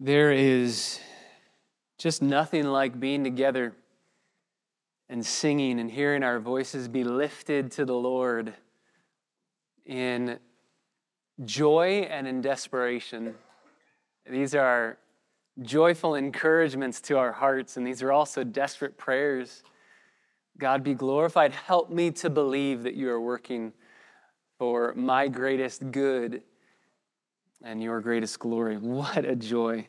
There is just nothing like being together and singing and hearing our voices be lifted to the Lord in joy and in desperation. These are joyful encouragements to our hearts, and these are also desperate prayers. God be glorified. Help me to believe that you are working for my greatest good and your greatest glory. What a joy.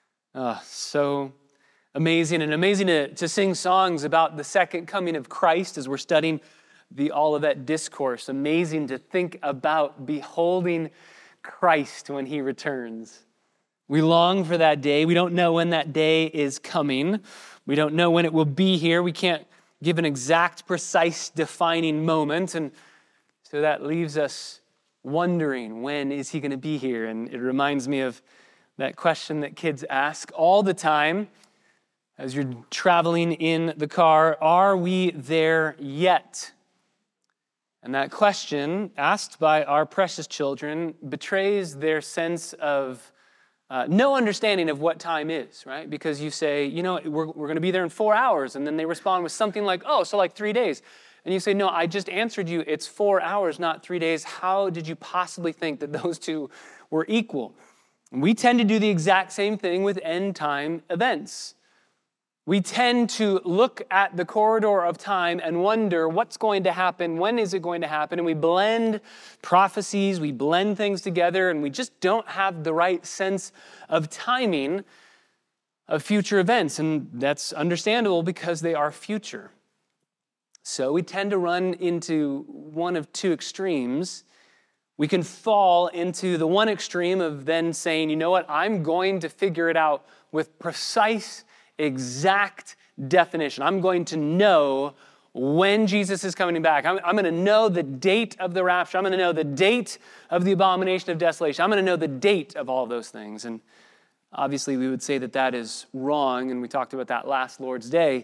So amazing, and amazing to sing songs about the second coming of Christ as we're studying the Olivet Discourse. Amazing to think about beholding Christ when he returns. We long for that day. We don't know when that day is coming. We don't know when it will be here. We can't give an exact, precise, defining moment. And so that leaves us wondering, when is he going to be here? And it reminds me of that question that kids ask all the time as you're traveling in the car: are we there yet? And that question, asked by our precious children, betrays their sense of no understanding of what time is, right? Because you say, we're going to be there in 4 hours. And then they respond with something like, so like 3 days. And you say, no, I just answered you, it's 4 hours, not 3 days. How did you possibly think that those two were equal? And we tend to do the exact same thing with end time events. We tend to look at the corridor of time and wonder what's going to happen, when is it going to happen, and we blend prophecies, we blend things together, and we just don't have the right sense of timing of future events, and that's understandable because they are future. So we tend to run into one of two extremes. We can fall into the one extreme of then saying, you know what, I'm going to figure it out with precise, exact definition. I'm going to know when Jesus is coming back. I'm going to know the date of the rapture. I'm going to know the date of the abomination of desolation. I'm going to know the date of all those things. And obviously we would say that that is wrong, and we talked about that last Lord's Day.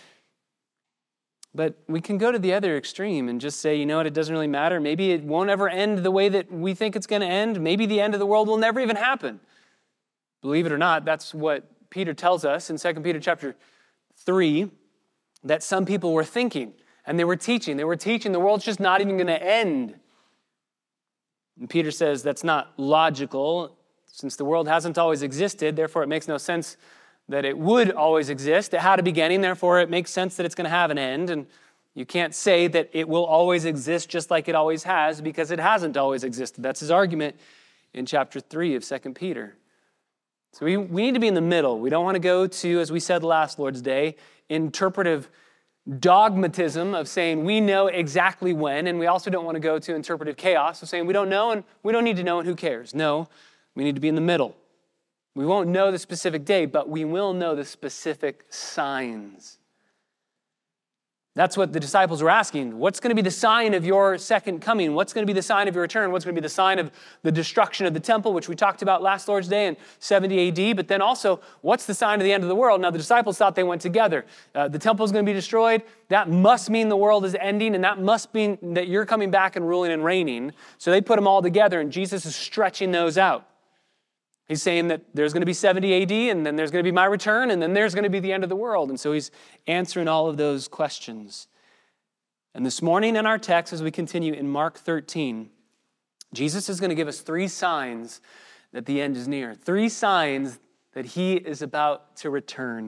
But we can go to the other extreme and just say, you know what, it doesn't really matter. Maybe it won't ever end the way that we think it's going to end. Maybe the end of the world will never even happen. Believe it or not, that's what Peter tells us in 2 Peter chapter 3, that some people were thinking and they were teaching. They were teaching the world's just not even going to end. And Peter says that's not logical. Since the world hasn't always existed, therefore it makes no sense that it would always exist. It had a beginning, therefore it makes sense that it's going to have an end. And you can't say that it will always exist just like it always has, because it hasn't always existed. That's his argument in chapter 3 of 2 Peter. So we need to be in the middle. We don't want to go to, as we said last Lord's Day, interpretive dogmatism of saying we know exactly when, and we also don't want to go to interpretive chaos of saying we don't know and we don't need to know and who cares. No, we need to be in the middle. We won't know the specific day, but we will know the specific signs. That's what the disciples were asking. What's going to be the sign of your second coming? What's going to be the sign of your return? What's going to be the sign of the destruction of the temple, which we talked about last Lord's Day in 70 AD? But then also, what's the sign of the end of the world? Now, the disciples thought they went together. The temple is going to be destroyed. That must mean the world is ending, and that must mean that you're coming back and ruling and reigning. So they put them all together, and Jesus is stretching those out. He's saying that there's going to be 70 AD, and then there's going to be my return, and then there's going to be the end of the world. And so he's answering all of those questions. And this morning in our text, as we continue in Mark 13, Jesus is going to give us 3 signs that the end is near. 3 signs that he is about to return.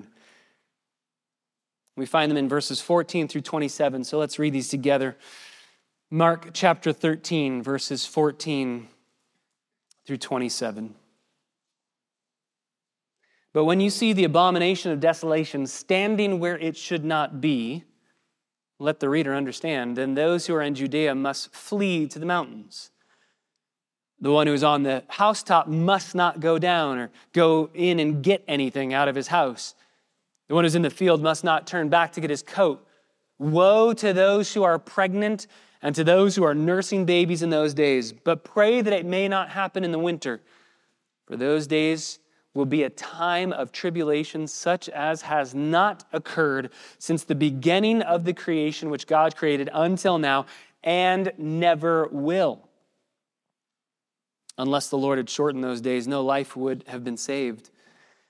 We find them in verses 14 through 27. So let's read these together. Mark chapter 13, verses 14 through 27. But when you see the abomination of desolation standing where it should not be, let the reader understand, then those who are in Judea must flee to the mountains. The one who is on the housetop must not go down or go in and get anything out of his house. The one who's in the field must not turn back to get his coat. Woe to those who are pregnant and to those who are nursing babies in those days. But pray that it may not happen in the winter, for those days will be a time of tribulation such as has not occurred since the beginning of the creation which God created until now, and never will. Unless the Lord had shortened those days, no life would have been saved.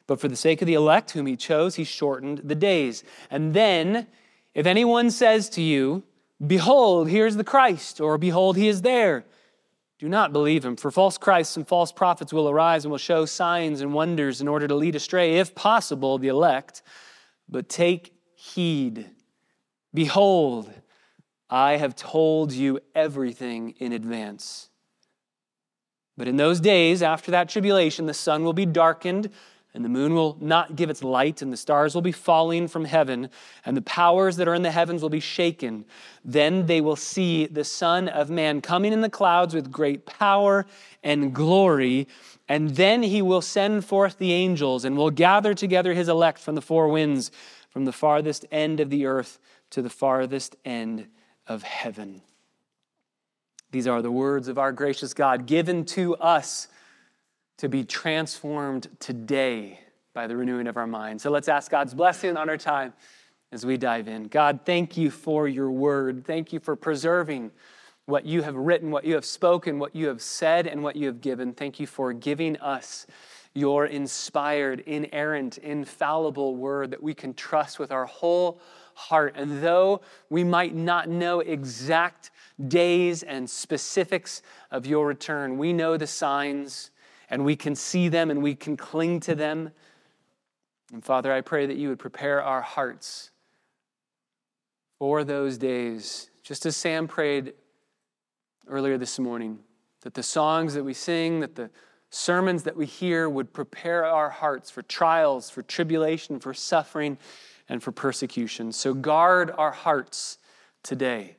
But for the sake of the elect whom he chose, he shortened the days. And then, if anyone says to you, behold, here's the Christ, or behold, he is there, do not believe him. For false Christs and false prophets will arise and will show signs and wonders in order to lead astray, if possible, the elect. But take heed. Behold, I have told you everything in advance. But in those days, after that tribulation, the sun will be darkened, and the moon will not give its light, and the stars will be falling from heaven, and the powers that are in the heavens will be shaken. Then they will see the Son of Man coming in the clouds with great power and glory, and then he will send forth the angels, and will gather together his elect from the four winds, from the farthest end of the earth to the farthest end of heaven. These are the words of our gracious God, given to us to be transformed today by the renewing of our minds. So let's ask God's blessing on our time as we dive in. God, thank you for your word. Thank you for preserving what you have written, what you have spoken, what you have said, and what you have given. Thank you for giving us your inspired, inerrant, infallible word that we can trust with our whole heart. And though we might not know exact days and specifics of your return, we know the signs, and we can see them and we can cling to them. And Father, I pray that you would prepare our hearts for those days, just as Sam prayed earlier this morning, that the songs that we sing, that the sermons that we hear would prepare our hearts for trials, for tribulation, for suffering, and for persecution. So guard our hearts today.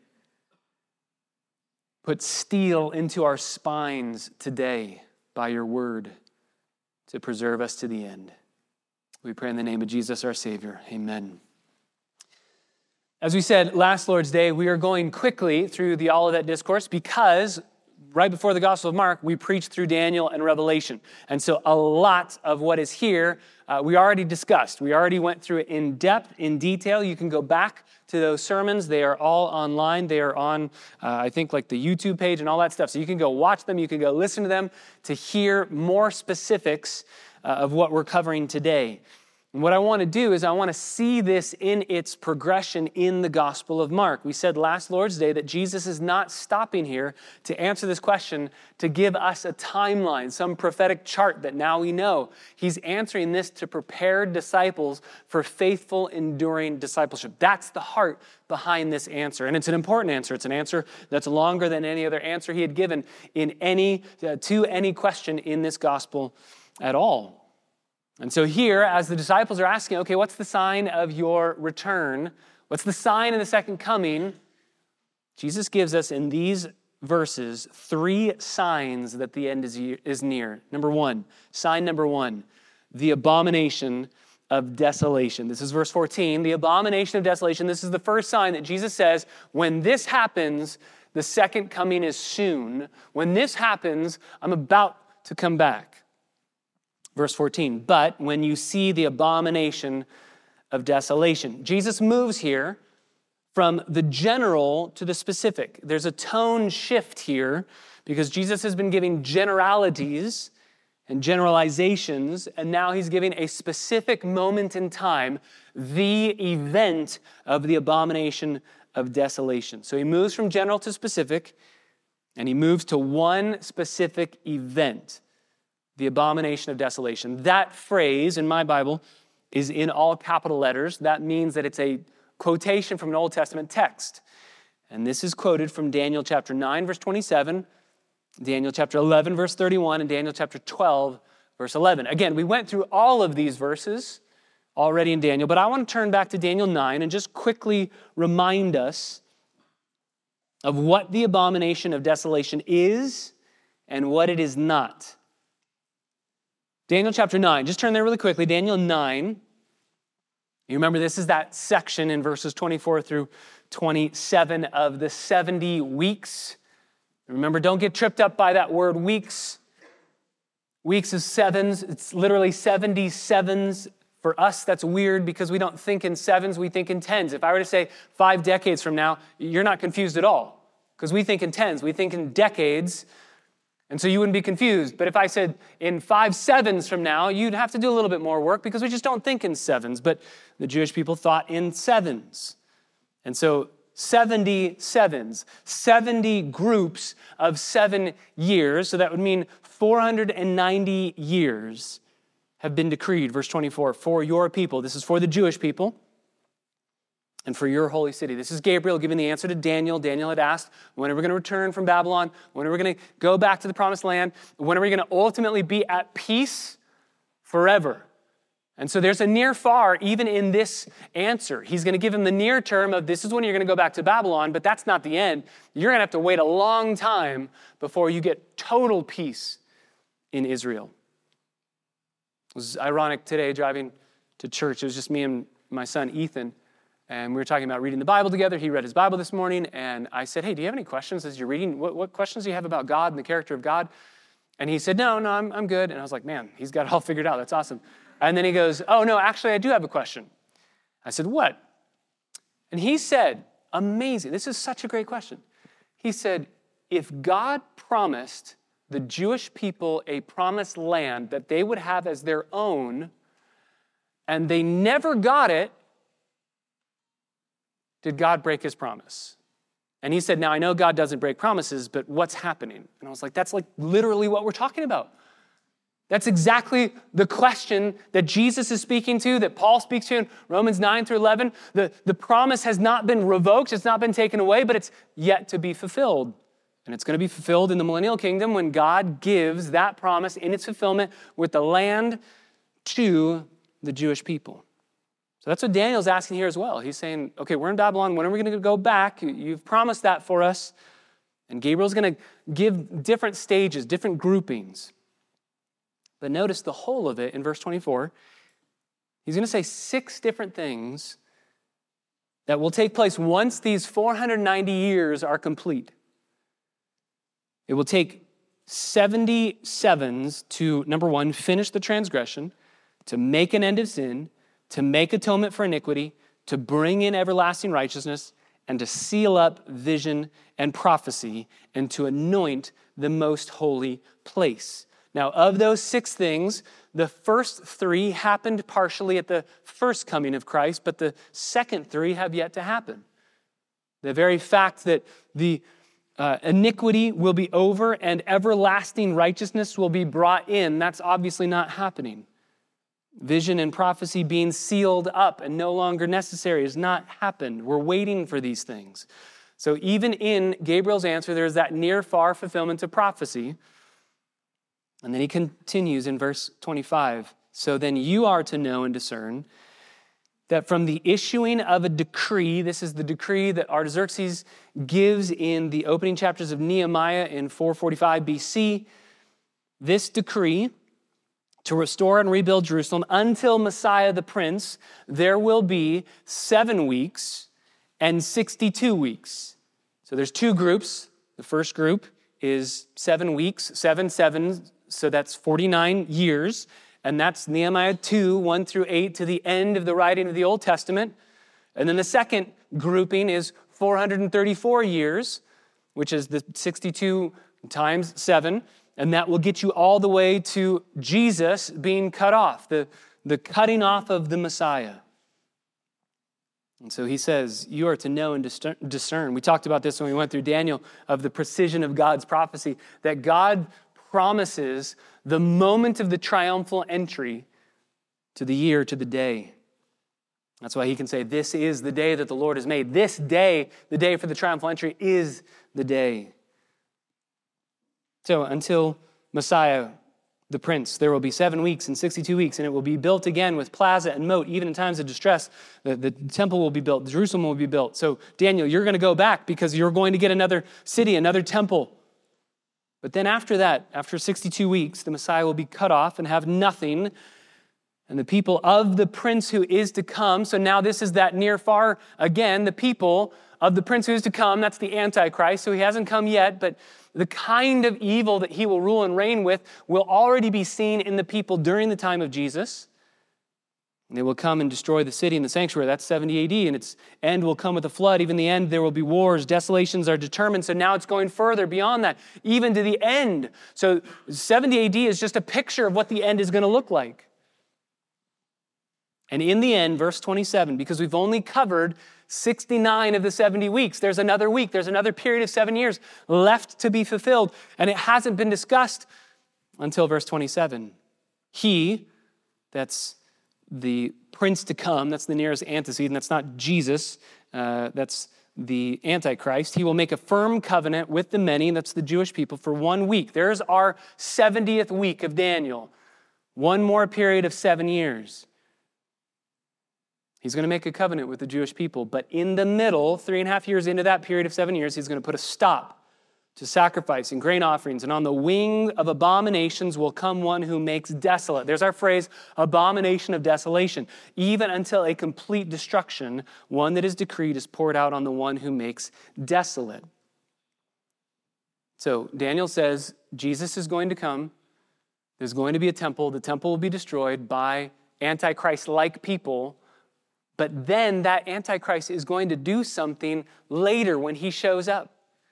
Put steel into our spines today by your word to preserve us to the end. We pray in the name of Jesus, our Savior. Amen. As we said last Lord's Day, we are going quickly through the Olivet Discourse because right before the Gospel of Mark, we preached through Daniel and Revelation. And so a lot of what is here, we already discussed. We already went through it in depth, in detail. You can go back to those sermons. They are all online. They are on, I think, like the YouTube page and all that stuff. So you can go watch them. You can go listen to them to hear more specifics of what we're covering today. And what I want to do is I want to see this in its progression in the Gospel of Mark. We said last Lord's Day that Jesus is not stopping here to answer this question, to give us a timeline, some prophetic chart that now we know. He's answering this to prepare disciples for faithful, enduring discipleship. That's the heart behind this answer. And it's an important answer. It's an answer that's longer than any other answer he had given in to any question in this gospel at all. And so here, as the disciples are asking, okay, what's the sign of your return? What's the sign of the second coming? Jesus gives us in these verses 3 signs that the end is near. Sign number one, the abomination of desolation. This is verse 14, the abomination of desolation. This is the first sign that Jesus says, when this happens, the second coming is soon. When this happens, I'm about to come back. Verse 14, but when you see the abomination of desolation. Jesus moves here from the general to the specific. There's a tone shift here because Jesus has been giving generalities and generalizations, and now he's giving a specific moment in time, the event of the abomination of desolation. So he moves from general to specific, and he moves to one specific event. The abomination of desolation. That phrase in my Bible is in all capital letters. That means that it's a quotation from an Old Testament text. And this is quoted from Daniel chapter 9, verse 27, Daniel chapter 11, verse 31, and Daniel chapter 12, verse 11. Again, we went through all of these verses already in Daniel, but I want to turn back to Daniel 9 and just quickly remind us of what the abomination of desolation is and what it is not. Daniel chapter 9, just turn there really quickly. Daniel 9, you remember this is that section in verses 24 through 27 of the 70 weeks. Remember, don't get tripped up by that word weeks. Weeks is sevens. It's literally 70 sevens. For us, that's weird because we don't think in sevens, we think in tens. If I were to say 5 decades from now, you're not confused at all because we think in tens. We think in decades. And so you wouldn't be confused. But if I said in 5 sevens from now, you'd have to do a little bit more work because we just don't think in sevens. But the Jewish people thought in sevens. And so 70 sevens, 70 groups of 7 years. So that would mean 490 years have been decreed, verse 24, for your people. This is for the Jewish people and for your holy city. This is Gabriel giving the answer to Daniel. Daniel had asked, when are we going to return from Babylon? When are we going to go back to the promised land? When are we going to ultimately be at peace forever? And so there's a near far even in this answer. He's going to give him the near term of this is when you're going to go back to Babylon, but that's not the end. You're going to have to wait a long time before you get total peace in Israel. It was ironic today driving to church. It was just me and my son, Ethan, and we were talking about reading the Bible together. He read his Bible this morning, and I said, hey, do you have any questions as you're reading? What questions do you have about God and the character of God? And he said, no, I'm good. And I was like, man, he's got it all figured out. That's awesome. And then he goes, oh, no, actually, I do have a question. I said, what? And he said, amazing. This is such a great question. He said, if God promised the Jewish people a promised land that they would have as their own, and they never got it, did God break his promise? And he said, now I know God doesn't break promises, but what's happening? And I was like, that's like literally what we're talking about. That's exactly the question that Jesus is speaking to, that Paul speaks to in Romans 9 through 11. The promise has not been revoked, it's not been taken away, but it's yet to be fulfilled. And it's going to be fulfilled in the millennial kingdom when God gives that promise in its fulfillment with the land to the Jewish people. So that's what Daniel's asking here as well. He's saying, okay, we're in Babylon. When are we going to go back? You've promised that for us. And Gabriel's going to give different stages, different groupings. But notice the whole of it in verse 24. He's going to say 6 different things that will take place once these 490 years are complete. It will take 70 sevens to, number 1, finish the transgression, to make an end of sin, to make atonement for iniquity, to bring in everlasting righteousness, and to seal up vision and prophecy, and to anoint the most holy place. Now, of those 6 things, the first 3 happened partially at the first coming of Christ, but the second 3 have yet to happen. The very fact that the iniquity will be over and everlasting righteousness will be brought in, that's obviously not happening. Vision and prophecy being sealed up and no longer necessary has not happened. We're waiting for these things. So even in Gabriel's answer, there's that near-far fulfillment of prophecy. And then he continues in verse 25. So then you are to know and discern that from the issuing of a decree, this is the decree that Artaxerxes gives in the opening chapters of Nehemiah in 445 BC, this decree to restore and rebuild Jerusalem until Messiah the Prince, there will be 7 weeks and 62 weeks. So there's 2 groups. The first group is 7 weeks, 7 sevens, so that's 49 years. And that's Nehemiah 2, 1 through 8 to the end of the writing of the Old Testament. And then the second grouping is 434 years, which is the 62 times 7. And that will get you all the way to Jesus being cut off, the cutting off of the Messiah. And so he says, you are to know and discern. We talked about this when we went through Daniel, of the precision of God's prophecy, that God promises the moment of the triumphal entry to the year, to the day. That's why he can say, this is the day that the Lord has made. This day, the day for the triumphal entry, is the day. So until Messiah, the Prince, there will be 7 weeks and 62 weeks, and it will be built again with plaza and moat, even in times of distress. The temple will be built, Jerusalem will be built. So Daniel, you're going to go back because you're going to get another city, another temple. But then after that, after 62 weeks, the Messiah will be cut off and have nothing. And the people of the Prince who is to come, so now this is that near far, again, the people of the Prince who is to come, that's the Antichrist, so he hasn't come yet, but the kind of evil that he will rule and reign with will already be seen in the people during the time of Jesus. And they will come and destroy the city and the sanctuary. That's 70 AD, and its end will come with a flood. Even the end, there will be wars. Desolations are determined. So now it's going further beyond that, even to the end. So 70 AD is just a picture of what the end is going to look like. And in the end, verse 27, because we've only covered 69 of the 70 weeks, there's another week, there's another period of 7 years left to be fulfilled, and it hasn't been discussed until verse 27. He, that's the prince to come, that's the nearest antecedent, that's not Jesus, that's the Antichrist. He will make a firm covenant with the many, that's the Jewish people, for 1 week. There's our 70th week of Daniel. One more period of 7 years. He's going to make a covenant with the Jewish people, but in the middle, 3.5 years into that period of 7 years, he's going to put a stop to sacrifice and grain offerings. And on the wing of abominations will come one who makes desolate. There's our phrase, abomination of desolation. Even until a complete destruction, one that is decreed is poured out on the one who makes desolate. So Daniel says Jesus is going to come. There's going to be a temple. The temple will be destroyed by Antichrist-like people. But then that Antichrist is going to do something later when he shows up.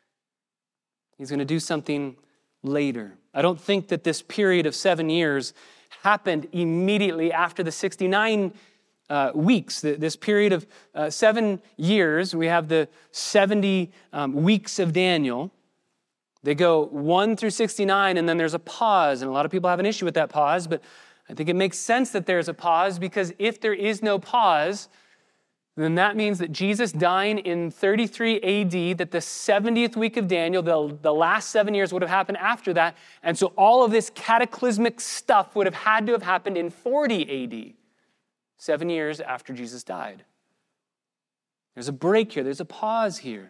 He's going to do something later. I don't think that this period of 7 years happened immediately after the 69 weeks. This period of 7 years, we have the 70 weeks of Daniel. They go 1 through 69, and then there's a pause. And a lot of people have an issue with that pause, but I think it makes sense that there's a pause, because if there is no pause, then that means that Jesus dying in 33 AD, that the 70th week of Daniel, the last 7 years would have happened after that. And so all of this cataclysmic stuff would have had to have happened in 40 AD, 7 years after Jesus died. There's a break here. There's a pause here.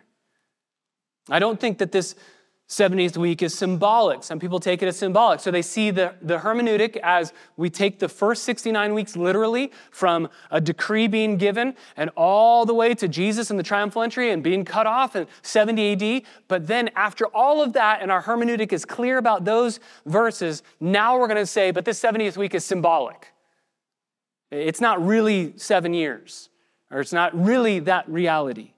I don't think that this 70th week is symbolic. Some people take it as symbolic. So they see the hermeneutic as we take the first 69 weeks literally from a decree being given and all the way to Jesus and the triumphal entry and being cut off in 70 AD. But then after all of that, and our hermeneutic is clear about those verses, now we're going to say, but this 70th week is symbolic. It's not really 7 years, or it's not really that reality.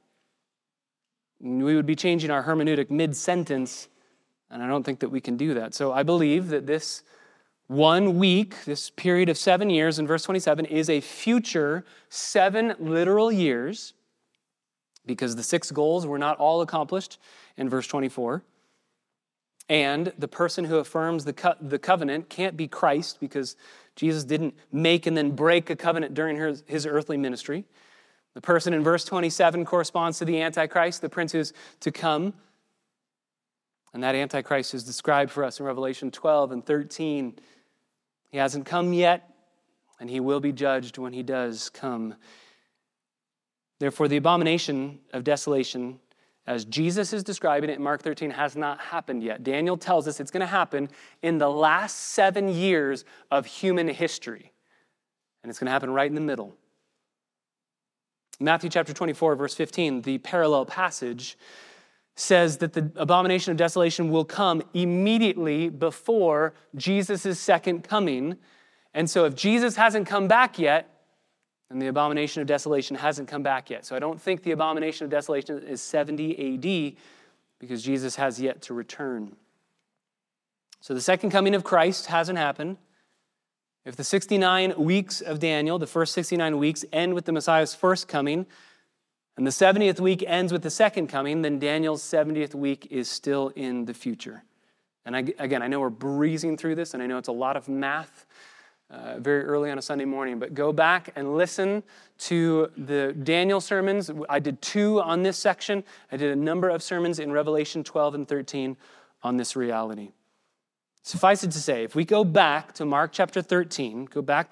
We would be changing our hermeneutic mid-sentence, and I don't think that we can do that. So I believe that this 1 week, this period of 7 years in verse 27, is a future 7 literal years, because the 6 goals were not all accomplished in verse 24. And the person who affirms the covenant can't be Christ, because Jesus didn't make and then break a covenant during his earthly ministry. The person in verse 27 corresponds to the Antichrist, the prince who's to come. And that Antichrist is described for us in Revelation 12 and 13. He hasn't come yet, and he will be judged when he does come. Therefore, the abomination of desolation, as Jesus is describing it in Mark 13, has not happened yet. Daniel tells us it's going to happen in the last 7 years of human history. And it's going to happen right in the middle. Matthew chapter 24, verse 15, the parallel passage, says that the abomination of desolation will come immediately before Jesus' second coming. And so if Jesus hasn't come back yet, then the abomination of desolation hasn't come back yet. So I don't think the abomination of desolation is 70 AD, because Jesus has yet to return. So the second coming of Christ hasn't happened. If the 69 weeks of Daniel, the first 69 weeks, end with the Messiah's first coming, and the 70th week ends with the second coming, then Daniel's 70th week is still in the future. And again, I know we're breezing through this, and I know it's a lot of math very early on a Sunday morning, but go back and listen to the Daniel sermons. I did 2 on this section. I did a number of sermons in Revelation 12 and 13 on this reality. Suffice it to say, if we go back to Mark chapter 13,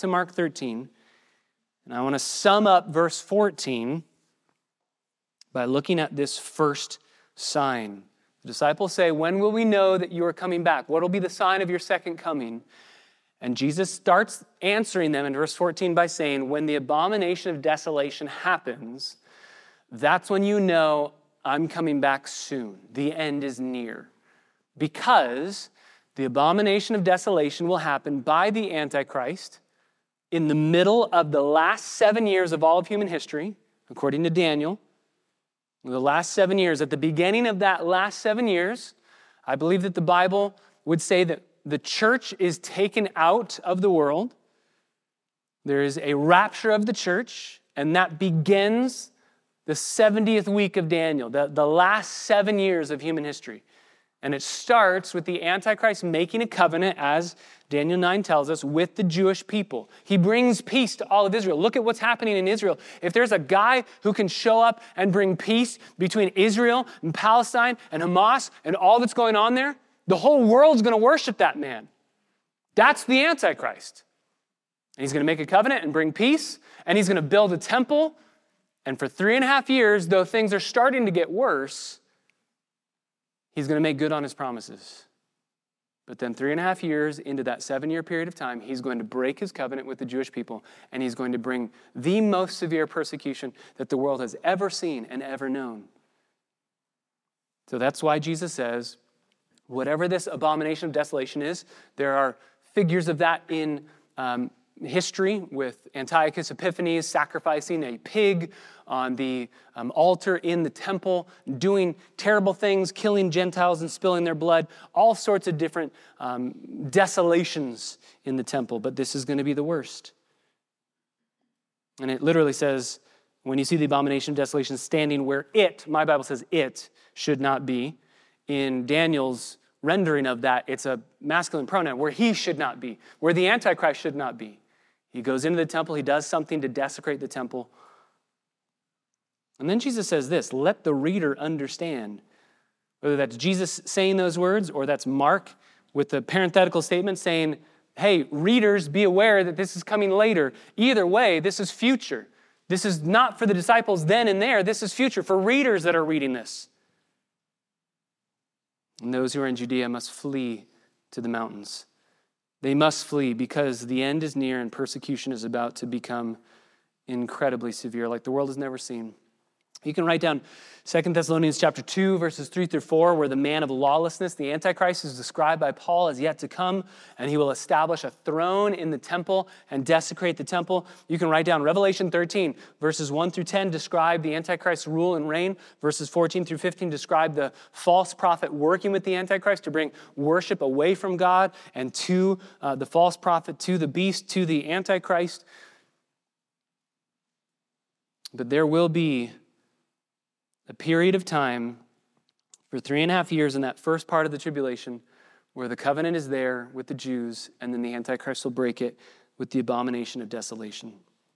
and I want to sum up verse 14 by looking at this first sign. The disciples say, when will we know that you are coming back? What will be the sign of your second coming? And Jesus starts answering them in verse 14 by saying, when the abomination of desolation happens, that's when you know I'm coming back soon. The end is near. Because the abomination of desolation will happen by the Antichrist, in the middle of the last 7 years of all of human history, according to Daniel, the last 7 years, at the beginning of that last 7 years, I believe that the Bible would say that the church is taken out of the world. There is a rapture of the church, and that begins the 70th week of Daniel, the last 7 years of human history. And it starts with the Antichrist making a covenant, as Daniel 9 tells us, with the Jewish people. He brings peace to all of Israel. Look at what's happening in Israel. If there's a guy who can show up and bring peace between Israel and Palestine and Hamas and all that's going on there, the whole world's going to worship that man. That's the Antichrist. And he's going to make a covenant and bring peace, and he's going to build a temple. And for 3.5 years, though things are starting to get worse, he's going to make good on his promises. But then 3.5 years into that 7-year period of time, he's going to break his covenant with the Jewish people, and he's going to bring the most severe persecution that the world has ever seen and ever known. So that's why Jesus says, whatever this abomination of desolation is, there are figures of that in history, with Antiochus Epiphanes sacrificing a pig on the altar in the temple, doing terrible things, killing Gentiles and spilling their blood, all sorts of different desolations in the temple. But this is going to be the worst. And it literally says, when you see the abomination of desolation standing where it, my Bible says it, should not be. In Daniel's rendering of that, it's a masculine pronoun, where he should not be, where the Antichrist should not be. He goes into the temple, he does something to desecrate the temple. And then Jesus says this, let the reader understand. Whether that's Jesus saying those words, or that's Mark with the parenthetical statement saying, hey, readers, be aware that this is coming later. Either way, this is future. This is not for the disciples then and there. This is future for readers that are reading this. And those who are in Judea must flee to the mountains. They must flee because the end is near and persecution is about to become incredibly severe, like the world has never seen. You can write down 2 Thessalonians chapter 2, verses 3 through 4, where the man of lawlessness, the Antichrist, is described by Paul as yet to come, and he will establish a throne in the temple and desecrate the temple. You can write down Revelation 13, verses 1 through 10, describe the Antichrist's rule and reign. Verses 14 through 15 describe the false prophet working with the Antichrist to bring worship away from God and to the false prophet, to the beast, to the Antichrist. But there will be a period of time for 3.5 years in that first part of the tribulation where the covenant is there with the Jews, and then the Antichrist will break it with the abomination of desolation.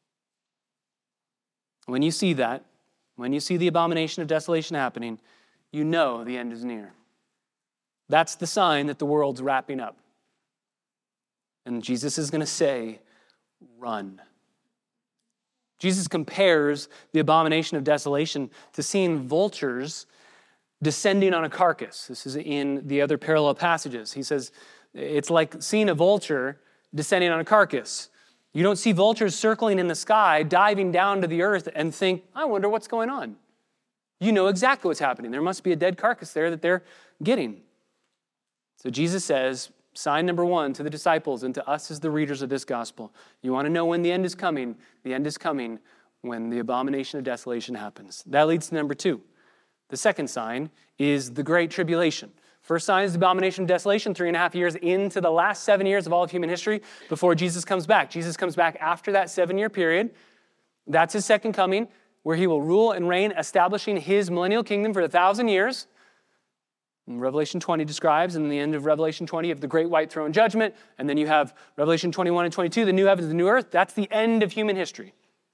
When you see that, when you see the abomination of desolation happening, you know the end is near. That's the sign that the world's wrapping up. And Jesus is going to say, run. Jesus compares the abomination of desolation to seeing vultures descending on a carcass. This is in the other parallel passages. He says it's like seeing a vulture descending on a carcass. You don't see vultures circling in the sky, diving down to the earth and think, I wonder what's going on. You know exactly what's happening. There must be a dead carcass there that they're getting. So Jesus says, sign number one to the disciples and to us as the readers of this gospel. You want to know when the end is coming? The end is coming when the abomination of desolation happens. That leads to number two. The second sign is the Great Tribulation. First sign is the abomination of desolation, 3.5 years into the last 7 years of all of human history before Jesus comes back. Jesus comes back after that 7-year period. That's his second coming, where he will rule and reign, establishing his millennial kingdom for 1,000 years. And Revelation 20 describes, and in the end of Revelation 20, you have the great white throne judgment, and then you have Revelation 21 and 22, the new heavens and the new earth. That's the end of human history.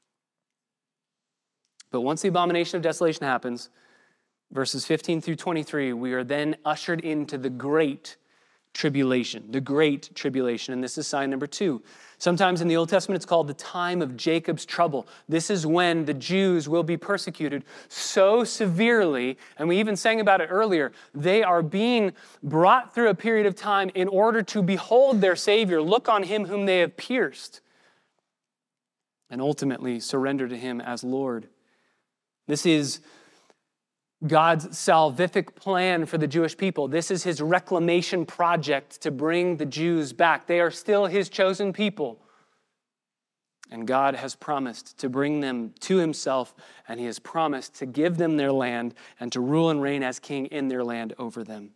But once the abomination of desolation happens, verses 15 through 23, we are then ushered into the Great Tribulation, and this is sign number two. Sometimes in the Old Testament, it's called the time of Jacob's trouble. This is when the Jews will be persecuted so severely, and we even sang about it earlier, they are being brought through a period of time in order to behold their Savior, look on him whom they have pierced, and ultimately surrender to him as Lord. This is God's salvific plan for the Jewish people. This is his reclamation project to bring the Jews back. They are still his chosen people. And God has promised to bring them to himself, and he has promised to give them their land and to rule and reign as king in their land over them.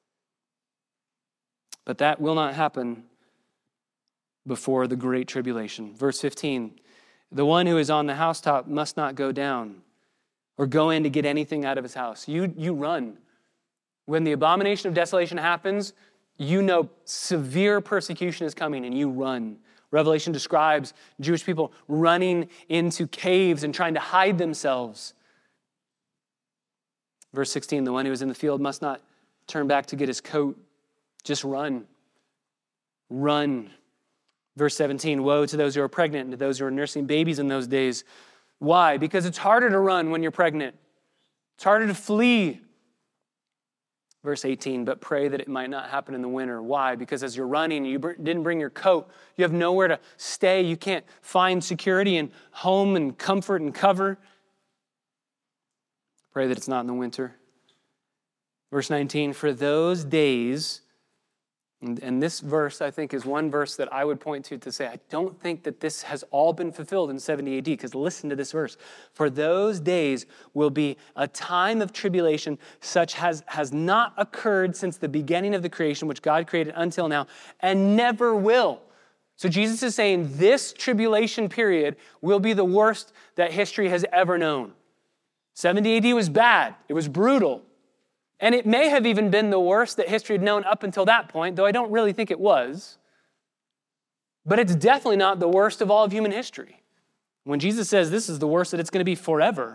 But that will not happen before the great tribulation. Verse 15, the one who is on the housetop must not go down or go in to get anything out of his house. You run. When the abomination of desolation happens, you know severe persecution is coming and you run. Revelation describes Jewish people running into caves and trying to hide themselves. Verse 16, the one who is in the field must not turn back to get his coat. Just run. Run. Verse 17, woe to those who are pregnant and to those who are nursing babies in those days. Why? Because it's harder to run when you're pregnant. It's harder to flee. Verse 18, but pray that it might not happen in the winter. Why? Because as you're running, you didn't bring your coat. You have nowhere to stay. You can't find security and home and comfort and cover. Pray that it's not in the winter. Verse 19, for those days, and this verse, I think, is one verse that I would point to say, I don't think that this has all been fulfilled in 70 AD, because listen to this verse. For those days will be a time of tribulation such has not occurred since the beginning of the creation, which God created until now, and never will. So Jesus is saying this tribulation period will be the worst that history has ever known. 70 AD was bad. It was brutal. And it may have even been the worst that history had known up until that point, though I don't really think it was. But it's definitely not the worst of all of human history. When Jesus says this is the worst that it's going to be forever,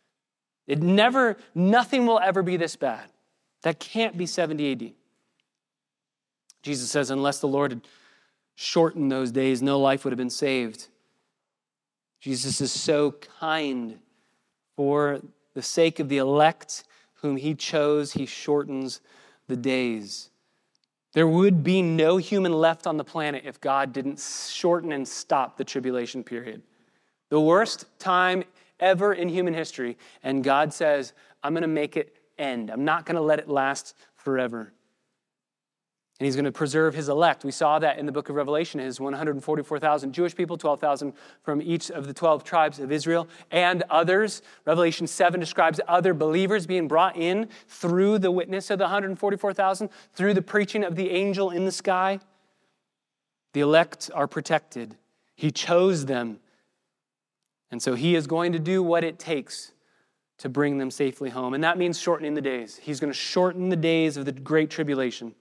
nothing will ever be this bad. That can't be 70 AD. Jesus says, unless the Lord had shortened those days, no life would have been saved. Jesus is so kind. For the sake of the elect whom he chose, he shortens the days. There would be no human left on the planet if God didn't shorten and stop the tribulation period. The worst time ever in human history. And God says, I'm going to make it end. I'm not going to let it last forever. And he's going to preserve his elect. We saw that in the book of Revelation. His 144,000 Jewish people, 12,000 from each of the 12 tribes of Israel, and others. Revelation 7 describes other believers being brought in through the witness of the 144,000, through the preaching of the angel in the sky. The elect are protected. He chose them. And so he is going to do what it takes to bring them safely home. And that means shortening the days. He's going to shorten the days of the great tribulation.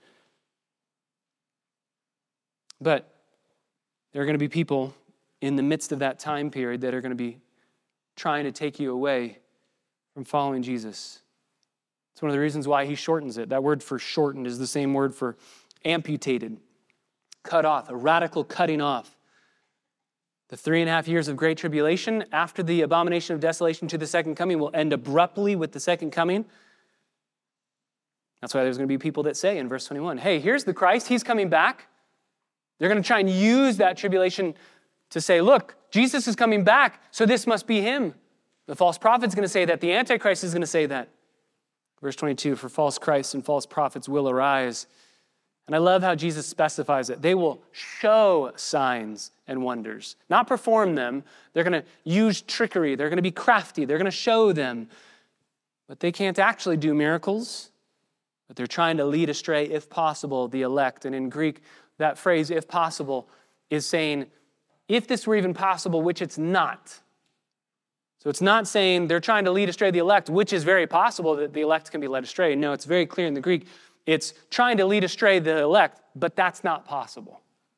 But there are going to be people in the midst of that time period that are going to be trying to take you away from following Jesus. It's one of the reasons why he shortens it. That word for shortened is the same word for amputated, cut off, a radical cutting off. The 3.5 years of great tribulation after the abomination of desolation to the second coming will end abruptly with the second coming. That's why there's going to be people that say in verse 21, hey, here's the Christ, he's coming back. They're going to try and use that tribulation to say, look, Jesus is coming back, so this must be him. The false prophet's going to say that. The Antichrist is going to say that. Verse 22, for false Christs and false prophets will arise. And I love how Jesus specifies it. They will show signs and wonders, not perform them. They're going to use trickery. They're going to be crafty. They're going to show them. But they can't actually do miracles. But they're trying to lead astray, if possible, the elect. And in Greek, that phrase, if possible, is saying, if this were even possible, which it's not. So it's not saying they're trying to lead astray the elect, which is very possible that the elect can be led astray. No, it's very clear in the Greek. It's trying to lead astray the elect, but that's not possible.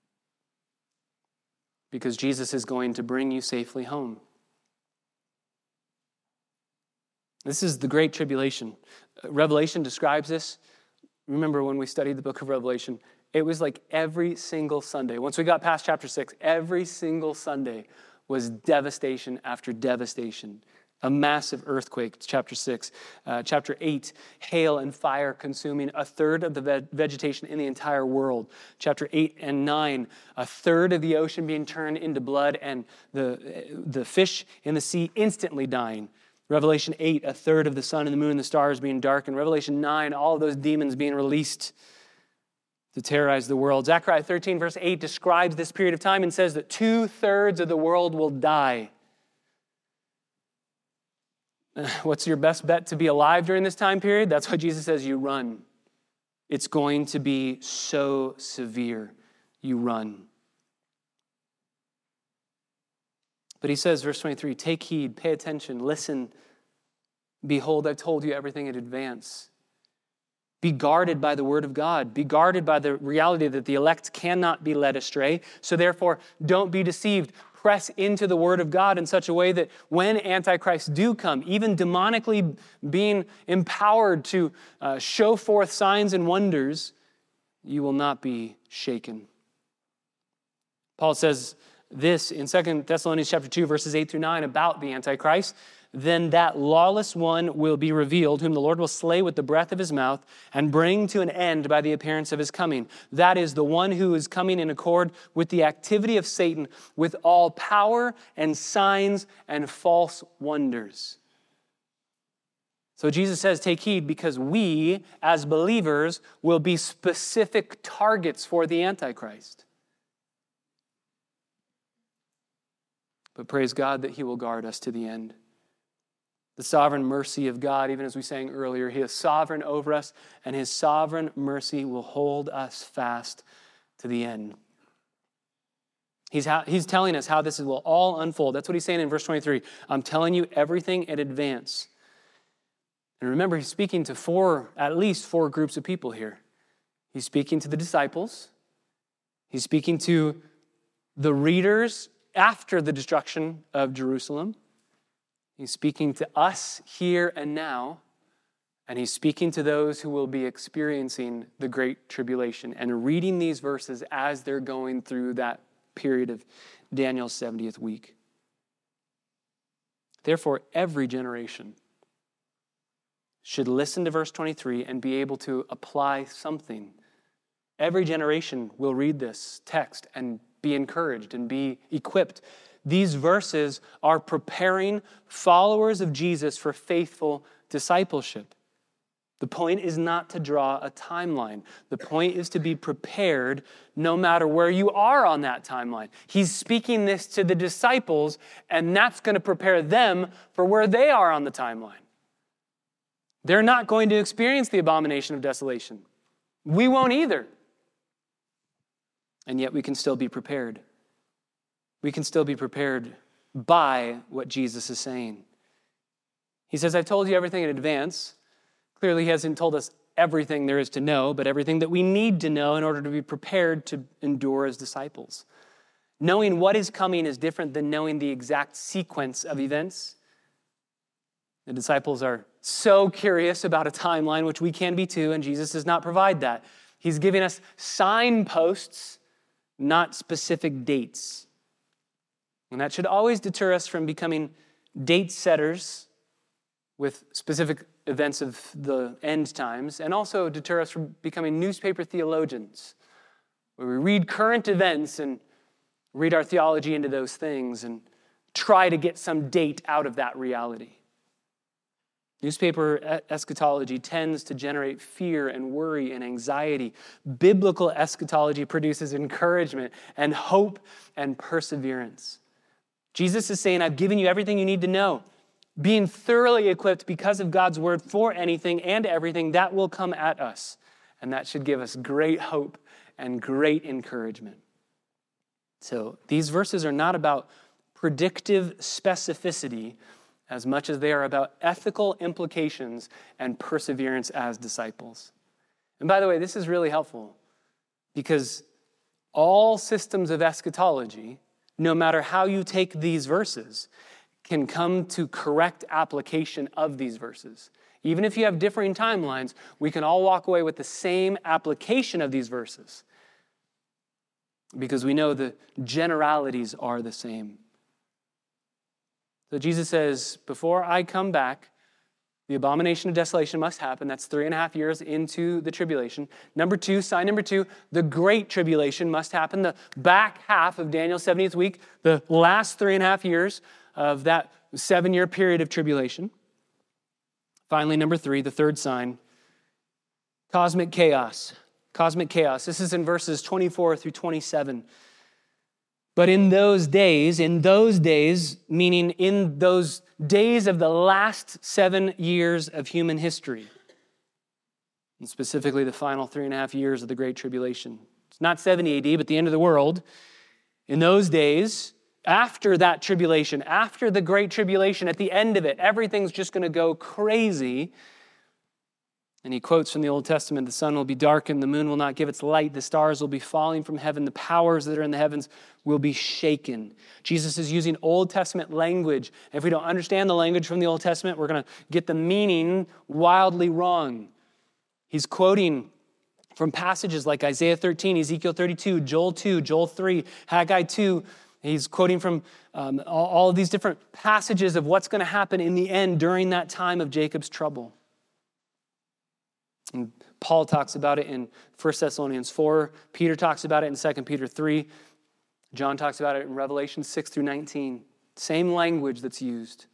Because Jesus is going to bring you safely home. This is the great tribulation. Revelation describes this. Remember when we studied the book of Revelation, it was like every single Sunday. Once we got past chapter 6, every single Sunday was devastation after devastation. A massive earthquake, chapter 6. Chapter 8, hail and fire consuming a third of the vegetation in the entire world. Chapter 8 and 9, a third of the ocean being turned into blood and the fish in the sea instantly dying. Revelation 8, a third of the sun and the moon and the stars being dark. And Revelation 9, all of those demons being released. to terrorize the world. Zechariah 13, verse 8 describes this period of time and says that 2/3 of the world will die. What's your best bet to be alive during this time period? That's why Jesus says you run. It's going to be so severe. You run. But he says, verse 23, take heed, pay attention, listen. Behold, I've told you everything in advance. Be guarded by the word of God. Be guarded by the reality that the elect cannot be led astray. So therefore, don't be deceived. Press into the word of God in such a way that when antichrists do come, even demonically being empowered to show forth signs and wonders, you will not be shaken. Paul says this in 2 Thessalonians chapter 2, verses 8 through 9 about the Antichrist. Then that lawless one will be revealed, whom the Lord will slay with the breath of his mouth and bring to an end by the appearance of his coming. That is the one who is coming in accord with the activity of Satan, with all power and signs and false wonders. So Jesus says, take heed, because we, as believers, will be specific targets for the Antichrist. But praise God that he will guard us to the end. The sovereign mercy of God, even as we sang earlier, he is sovereign over us, and his sovereign mercy will hold us fast to the end. He's telling us how this will all unfold. That's what he's saying in verse 23. I'm telling you everything in advance. And remember, he's speaking to at least four groups of people here. He's speaking to the disciples. He's speaking to the readers after the destruction of Jerusalem. He's speaking to us here and now, and he's speaking to those who will be experiencing the Great Tribulation and reading these verses as they're going through that period of Daniel's 70th week. Therefore, every generation should listen to verse 23 and be able to apply something. Every generation will read this text and be encouraged and be equipped. These verses are preparing followers of Jesus for faithful discipleship. The point is not to draw a timeline. The point is to be prepared no matter where you are on that timeline. He's speaking this to the disciples, and that's going to prepare them for where they are on the timeline. They're not going to experience the abomination of desolation. We won't either. And yet we can still be prepared. We can still be prepared by what Jesus is saying. He says, I've told you everything in advance. Clearly, he hasn't told us everything there is to know, but everything that we need to know in order to be prepared to endure as disciples. Knowing what is coming is different than knowing the exact sequence of events. The disciples are so curious about a timeline, which we can be too, and Jesus does not provide that. He's giving us signposts, not specific dates. And that should always deter us from becoming date setters with specific events of the end times, and also deter us from becoming newspaper theologians, where we read current events and read our theology into those things and try to get some date out of that reality. Newspaper eschatology tends to generate fear and worry and anxiety. Biblical eschatology produces encouragement and hope and perseverance. Jesus is saying, I've given you everything you need to know, being thoroughly equipped because of God's word for anything and everything that will come at us. And that should give us great hope and great encouragement. So these verses are not about predictive specificity as much as they are about ethical implications and perseverance as disciples. And by the way, this is really helpful because all systems of eschatology, no matter how you take these verses, can come to correct application of these verses. Even if you have differing timelines, we can all walk away with the same application of these verses because we know the generalities are the same. So Jesus says, before I come back, the abomination of desolation must happen. That's 3.5 years into the tribulation. Sign number two, the great tribulation must happen. The back half of Daniel's 70th week, the last 3.5 years of that 7-year period of tribulation. Finally, number three, the third sign, cosmic chaos. Cosmic chaos. This is in verses 24 through 27. But in those days, meaning in those days of the last 7 years of human history, and specifically the final 3.5 years of the Great Tribulation. It's not 70 AD, but the end of the world. In those days, after that tribulation, after the Great Tribulation, at the end of it, everything's just going to go crazy. And he quotes from the Old Testament, the sun will be darkened, the moon will not give its light, the stars will be falling from heaven, the powers that are in the heavens will be shaken. Jesus is using Old Testament language. If we don't understand the language from the Old Testament, we're going to get the meaning wildly wrong. He's quoting from passages like Isaiah 13, Ezekiel 32, Joel 2, Joel 3, Haggai 2. He's quoting from all of these different passages of what's going to happen in the end during that time of Jacob's trouble. And Paul talks about it in 1 Thessalonians 4. Peter talks about it in 2 Peter 3. John talks about it in Revelation 6 through 19. Same language that's used.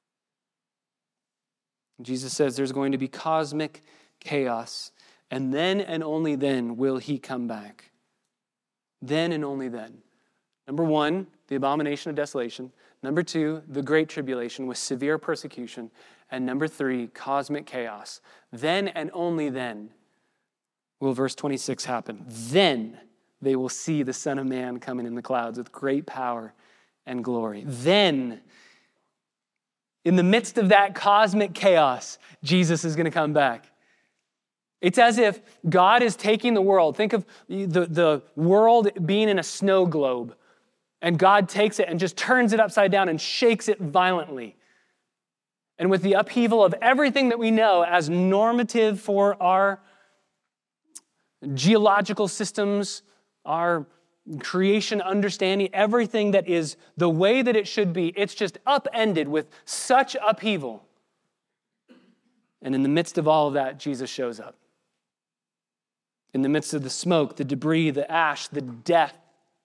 Jesus says there's going to be cosmic chaos, and then and only then will he come back. Then and only then. Number 1, the abomination of desolation. Number 2, the great tribulation with severe persecution. And number 3, cosmic chaos. Then and only then will verse 26 happen. Then they will see the Son of Man coming in the clouds with great power and glory. Then, in the midst of that cosmic chaos, Jesus is going to come back. It's as if God is taking the world. Think of the world being in a snow globe. And God takes it and just turns it upside down and shakes it violently. And with the upheaval of everything that we know as normative for our geological systems, our creation understanding, everything that is the way that it should be, it's just upended with such upheaval. And in the midst of all of that, Jesus shows up. In the midst of the smoke, the debris, the ash, the death,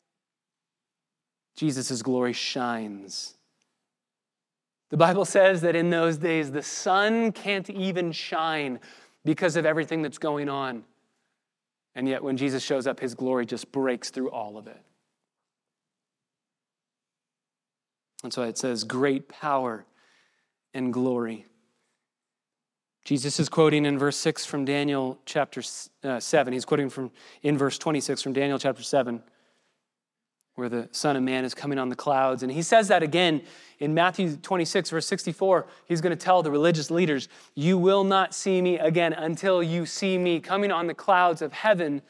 Jesus' glory shines. The Bible says that in those days, the sun can't even shine because of everything that's going on. And yet when Jesus shows up, his glory just breaks through all of it. That's why it says great power and glory. Jesus is quoting in verse 6 from Daniel chapter 7. He's quoting from in verse 26 from Daniel chapter 7. Where the Son of Man is coming on the clouds. And he says that again in Matthew 26, verse 64. He's going to tell the religious leaders, you will not see me again until you see me coming on the clouds of heaven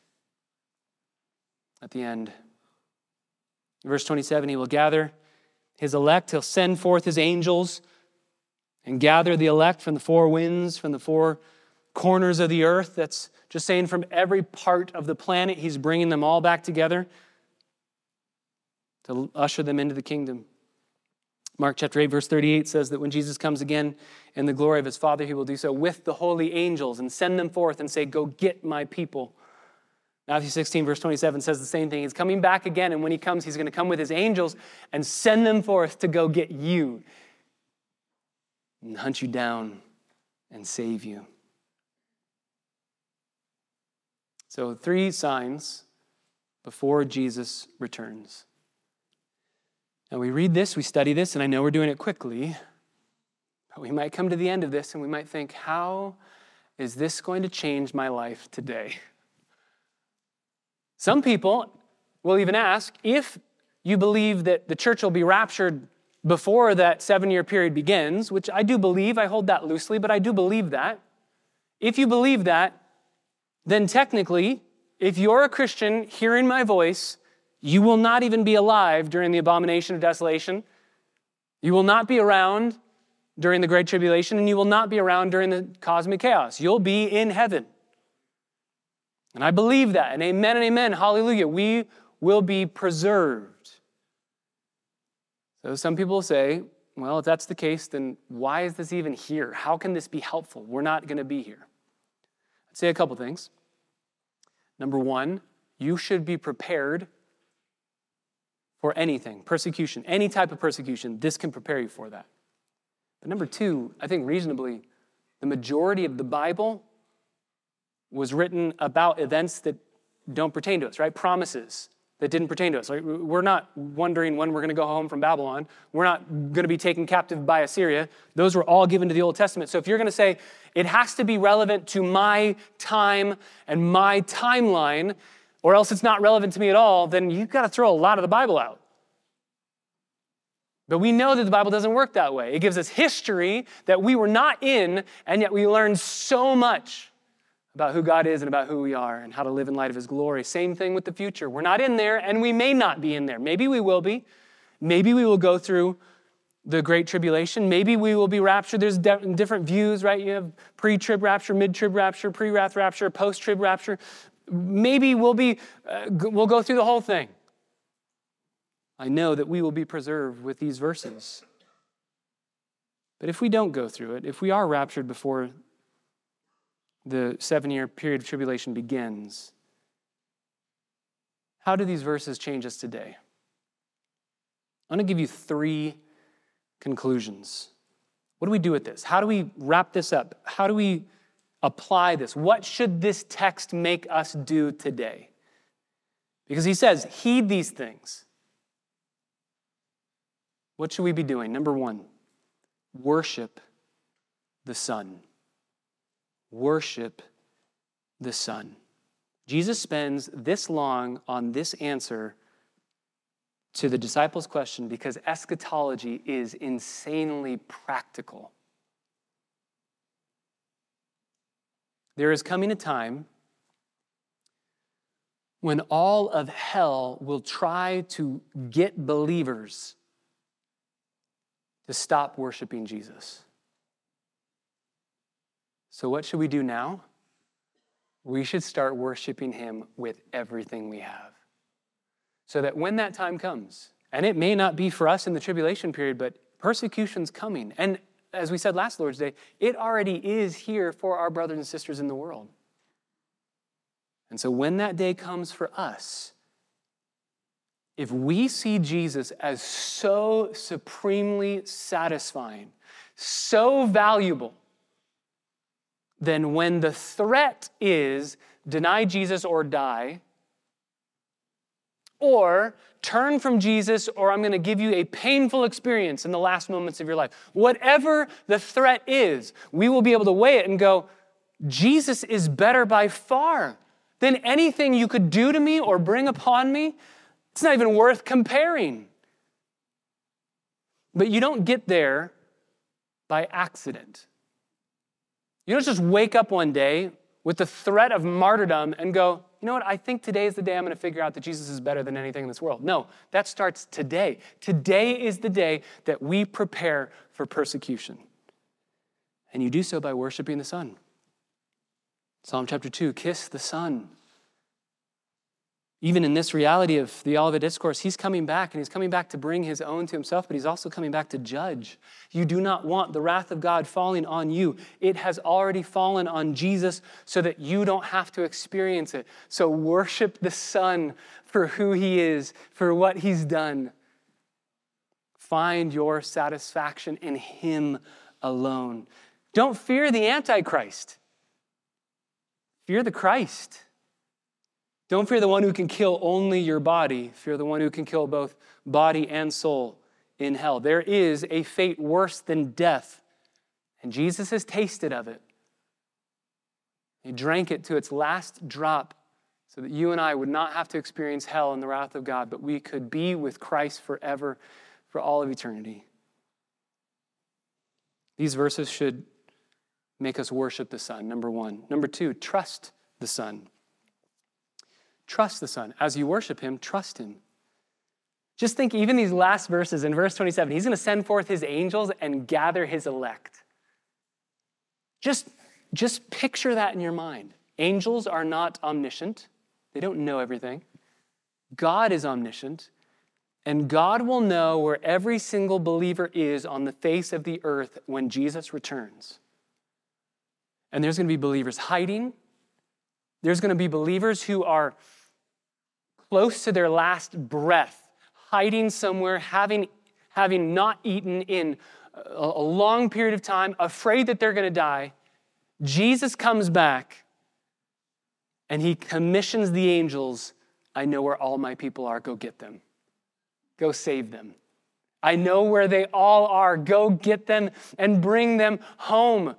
at the end. Verse 27, he will gather his elect. He'll send forth his angels and gather the elect from the four winds, from the four corners of the earth. That's just saying from every part of the planet, he's bringing them all back together to usher them into the kingdom. Mark chapter 8, verse 38 says that when Jesus comes again in the glory of his Father, he will do so with the holy angels and send them forth and say, go get my people. Matthew 16, verse 27 says the same thing. He's coming back again, and when he comes, he's going to come with his angels and send them forth to go get you and hunt you down and save you. So 3 signs before Jesus returns. Now we read this, we study this, and I know we're doing it quickly, but we might come to the end of this and we might think, how is this going to change my life today? Some people will even ask, if you believe that the church will be raptured before that 7-year period begins, which I do believe, I hold that loosely, but I do believe that. If you believe that, then technically, if you're a Christian hearing my voice, you will not even be alive during the abomination of desolation. You will not be around during the Great Tribulation, and you will not be around during the cosmic chaos. You'll be in heaven. And I believe that, and amen, hallelujah. We will be preserved. So some people say, well, if that's the case, then why is this even here? How can this be helpful? We're not going to be here. I'd say a couple things. Number 1, you should be prepared for anything, persecution, any type of persecution. This can prepare you for that. But number 2, I think reasonably, the majority of the Bible was written about events that don't pertain to us, right? Promises that didn't pertain to us. Right? We're not wondering when we're going to go home from Babylon. We're not going to be taken captive by Assyria. Those were all given to the Old Testament. So if you're going to say it has to be relevant to my time and my timeline, or else it's not relevant to me at all, then you've got to throw a lot of the Bible out. But we know that the Bible doesn't work that way. It gives us history that we were not in, and yet we learn so much about who God is and about who we are and how to live in light of his glory. Same thing with the future. We're not in there, and we may not be in there. Maybe we will be. Maybe we will go through the Great Tribulation. Maybe we will be raptured. There's different views, right? You have pre-trib rapture, mid-trib rapture, pre-wrath rapture, post-trib rapture. Maybe we'll go through the whole thing. I know that we will be preserved with these verses. But if we don't go through it, if we are raptured before the 7-year period of tribulation begins, how do these verses change us today? I'm going to give you 3 conclusions. What do we do with this? How do we wrap this up? How do we apply this? What should this text make us do today? Because he says, heed these things. What should we be doing? Number 1, worship the Son. Worship the Son. Jesus spends this long on this answer to the disciples' question because eschatology is insanely practical. There is coming a time when all of hell will try to get believers to stop worshiping Jesus. So what should we do now? We should start worshiping him with everything we have. So that when that time comes, and it may not be for us in the tribulation period, but persecution's coming. And as we said last Lord's Day, it already is here for our brothers and sisters in the world. And so when that day comes for us, if we see Jesus as so supremely satisfying, so valuable, then when the threat is deny Jesus or die, or turn from Jesus, or I'm going to give you a painful experience in the last moments of your life, whatever the threat is, we will be able to weigh it and go, Jesus is better by far than anything you could do to me or bring upon me. It's not even worth comparing. But you don't get there by accident. You don't just wake up one day with the threat of martyrdom and go, you know what, I think today is the day I'm going to figure out that Jesus is better than anything in this world. No, that starts today. Today is the day that we prepare for persecution. And you do so by worshiping the Son. Psalm chapter 2, kiss the Son. Even in this reality of the Olivet Discourse, he's coming back, and he's coming back to bring his own to himself, but he's also coming back to judge. You do not want the wrath of God falling on you. It has already fallen on Jesus so that you don't have to experience it. So worship the Son for who he is, for what he's done. Find your satisfaction in him alone. Don't fear the Antichrist. Fear the Christ. Don't fear the one who can kill only your body. Fear the one who can kill both body and soul in hell. There is a fate worse than death, and Jesus has tasted of it. He drank it to its last drop so that you and I would not have to experience hell and the wrath of God, but we could be with Christ forever, for all of eternity. These verses should make us worship the Son, number 1. Number 2, trust the Son. Trust the Son. As you worship him, trust him. Just think, even these last verses in verse 27, he's going to send forth his angels and gather his elect. Just picture that in your mind. Angels are not omniscient. They don't know everything. God is omniscient, and God will know where every single believer is on the face of the earth when Jesus returns. And there's going to be believers hiding. There's going to be believers who are close to their last breath, hiding somewhere, having not eaten in a long period of time, afraid that they're going to die. Jesus comes back, And he commissions the angels. I know where all my people are. Go get them. Go save them. I know where they all are. Go get them and bring them home.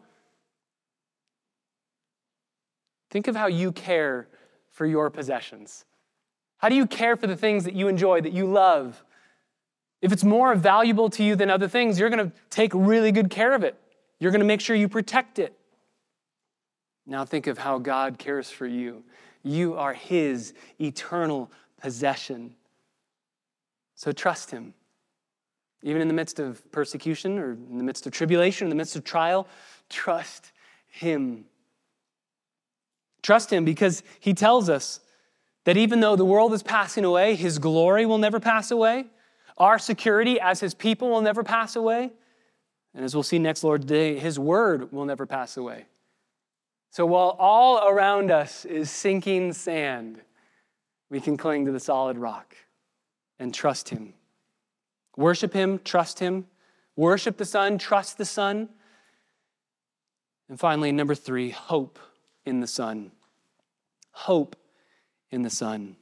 Think of how you care for your possessions. How do you care for the things that you enjoy, that you love? If it's more valuable to you than other things, you're going to take really good care of it. You're going to make sure you protect it. Now think of how God cares for you. You are his eternal possession. So trust him. Even in the midst of persecution or in the midst of tribulation, in the midst of trial, trust him. Trust him because he tells us that even though the world is passing away, his glory will never pass away. Our security as his people will never pass away. And as we'll see next Lord's Day, his word will never pass away. So while all around us is sinking sand, we can cling to the solid rock and trust him. Worship him, trust him. Worship the Son, trust the Son. And finally, number 3, hope in the Son. Hope in the Son.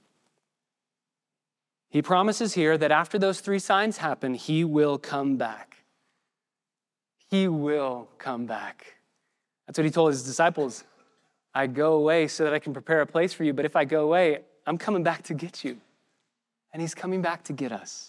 He promises here that after those 3 signs happen, he will come back. He will come back. That's what he told his disciples. I go away so that I can prepare a place for you, but if I go away, I'm coming back to get you. And he's coming back to get us.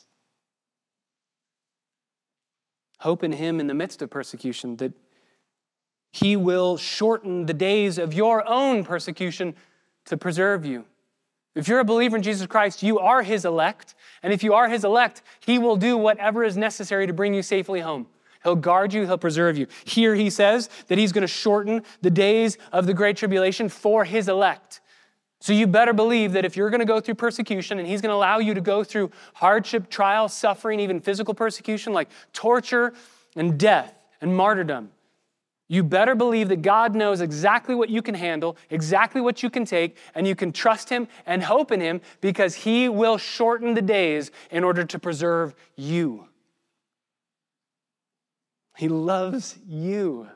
Hope in him in the midst of persecution, that he will shorten the days of your own persecution to preserve you. If you're a believer in Jesus Christ, you are his elect. And if you are his elect, he will do whatever is necessary to bring you safely home. He'll guard you, he'll preserve you. Here he says that he's going to shorten the days of the Great Tribulation for his elect. So you better believe that if you're going to go through persecution and he's going to allow you to go through hardship, trial, suffering, even physical persecution like torture and death and martyrdom, you better believe that God knows exactly what you can handle, exactly what you can take, and you can trust him and hope in him because he will shorten the days in order to preserve you. He loves you.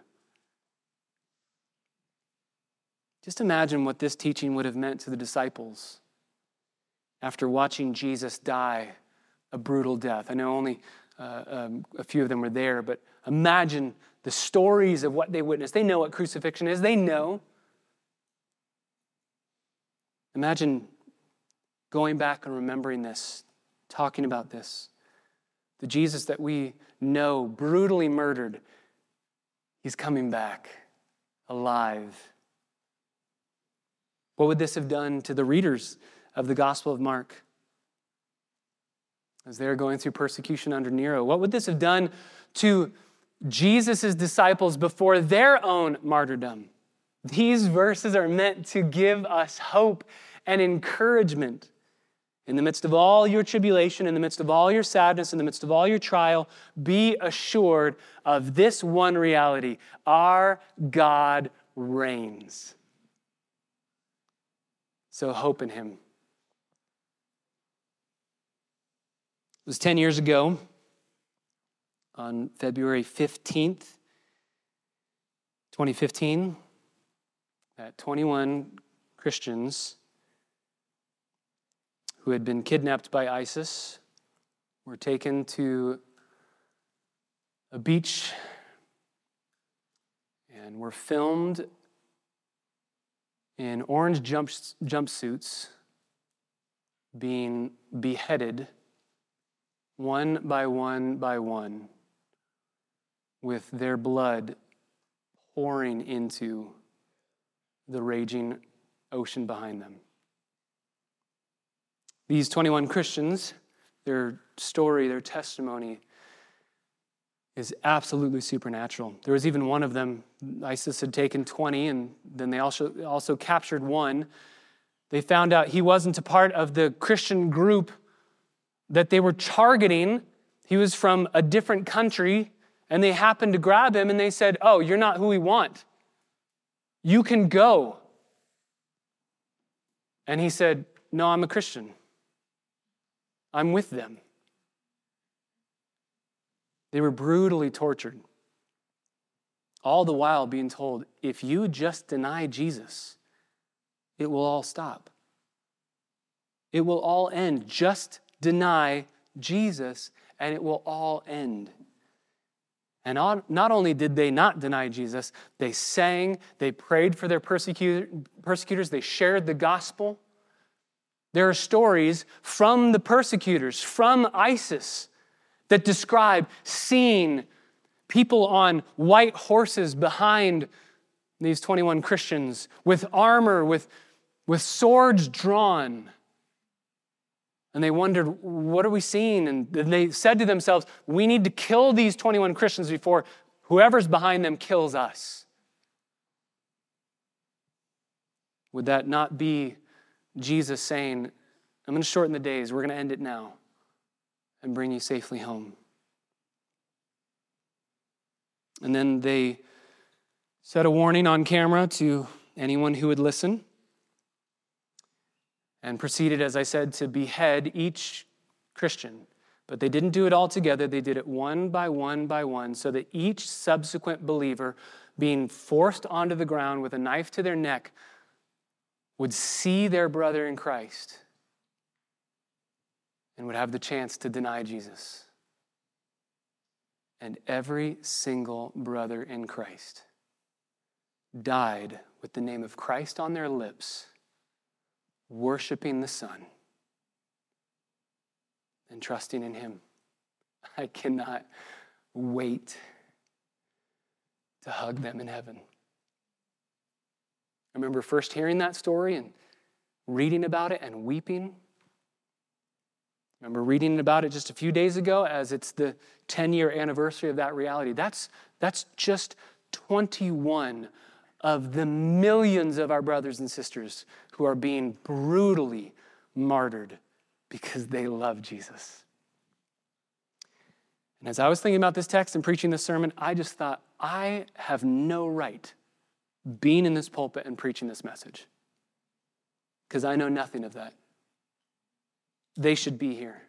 Just imagine what this teaching would have meant to the disciples after watching Jesus die a brutal death. I know only a few of them were there, but imagine the stories of what they witnessed. They know what crucifixion is. They know. Imagine going back and remembering this, talking about this. The Jesus that we know, brutally murdered, he's coming back alive. What would this have done to the readers of the Gospel of Mark as they're going through persecution under Nero? What would this have done to Jesus' disciples before their own martyrdom? These verses are meant to give us hope and encouragement. In the midst of all your tribulation, in the midst of all your sadness, in the midst of all your trial, be assured of this one reality: our God reigns. So hope in him. It was 10 years ago, on February 15th, 2015, that 21 Christians who had been kidnapped by ISIS were taken to a beach and were filmed in orange jumpsuits being beheaded one by one, with their blood pouring into the raging ocean behind them. These 21 Christians, their story, their testimony is absolutely supernatural. There was even one of them, ISIS had taken 20, and then they also captured one. They found out he wasn't a part of the Christian group that they were targeting. He was from a different country, and they happened to grab him, and they said, "Oh, you're not who we want. You can go." And he said, "No, I'm a Christian. I'm with them." They were brutally tortured, all the while being told, if you just deny Jesus, it will all stop. It will all end. Just deny Jesus, and it will all end. And not only did they not deny Jesus, they sang, they prayed for their persecutors, they shared the gospel. There are stories from the persecutors, from ISIS, that describe seeing people on white horses behind these 21 Christians with armor, with swords drawn. And they wondered, what are we seeing? And they said to themselves, we need to kill these 21 Christians before whoever's behind them kills us. Would that not be Jesus saying, I'm going to shorten the days, we're going to end it now and bring you safely home? And then they set a warning on camera to anyone who would listen, and proceeded, as I said, to behead each Christian. But they didn't do it all together. They did it one by one, so that each subsequent believer being forced onto the ground with a knife to their neck would see their brother in Christ and would have the chance to deny Jesus. And every single brother in Christ died with the name of Christ on their lips, worshiping the Son and trusting in Him. I cannot wait to hug them in heaven. I remember first hearing that story and reading about it and weeping. I remember reading about it just a few days ago as it's the 10-year anniversary of that reality. That's just 21 of the millions of our brothers and sisters who are being brutally martyred because they love Jesus. And as I was thinking about this text and preaching this sermon, I just thought, I have no right being in this pulpit and preaching this message because I know nothing of that. They should be here.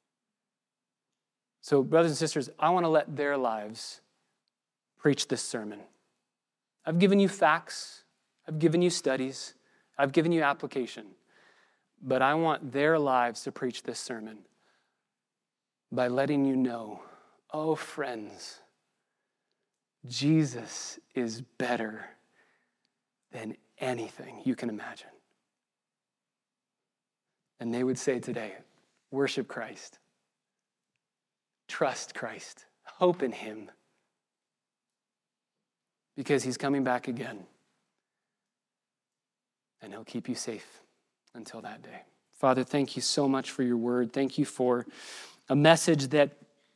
So, brothers and sisters, I want to let their lives preach this sermon. I've given you facts. I've given you studies. I've given you application. But I want their lives to preach this sermon by letting you know, oh, friends, Jesus is better than anything you can imagine. And they would say today, worship Christ. Trust Christ. Hope in Him. Because He's coming back again. And He'll keep you safe until that day. Father, thank you so much for your word. Thank you for a message that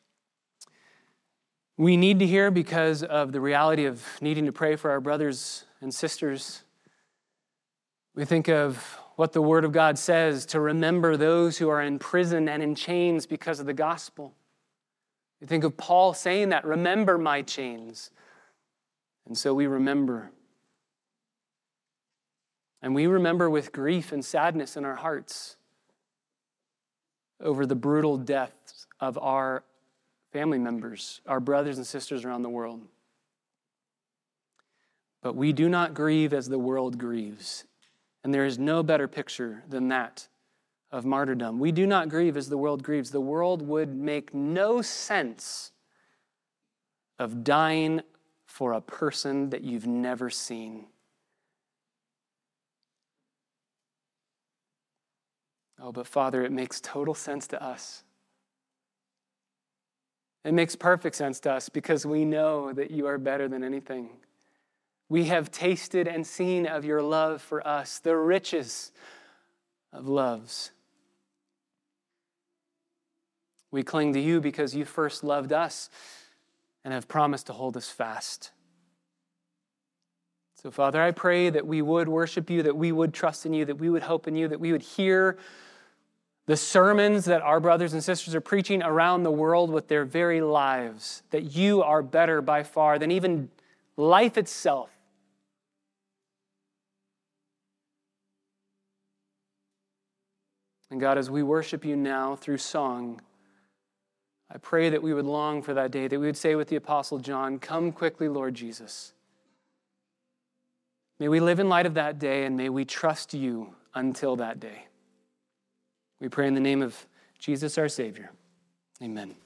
we need to hear because of the reality of needing to pray for our brothers and sisters. We think of what the Word of God says, to remember those who are in prison and in chains because of the gospel. We think of Paul saying that, remember my chains. And so we remember. And we remember with grief and sadness in our hearts over the brutal deaths of our family members, our brothers and sisters around the world. But we do not grieve as the world grieves. And there is no better picture than that of martyrdom. We do not grieve as the world grieves. The world would make no sense of dying for a person that you've never seen. Oh, but Father, it makes total sense to us. It makes perfect sense to us because we know that you are better than anything. We have tasted and seen of your love for us, the riches of loves. We cling to you because you first loved us and have promised to hold us fast. So, Father, I pray that we would worship you, that we would trust in you, that we would hope in you, that we would hear the sermons that our brothers and sisters are preaching around the world with their very lives, that you are better by far than even life itself. And God, as we worship you now through song, I pray that we would long for that day, that we would say with the Apostle John, come quickly, Lord Jesus. May we live in light of that day, and may we trust you until that day. We pray in the name of Jesus, our Savior. Amen.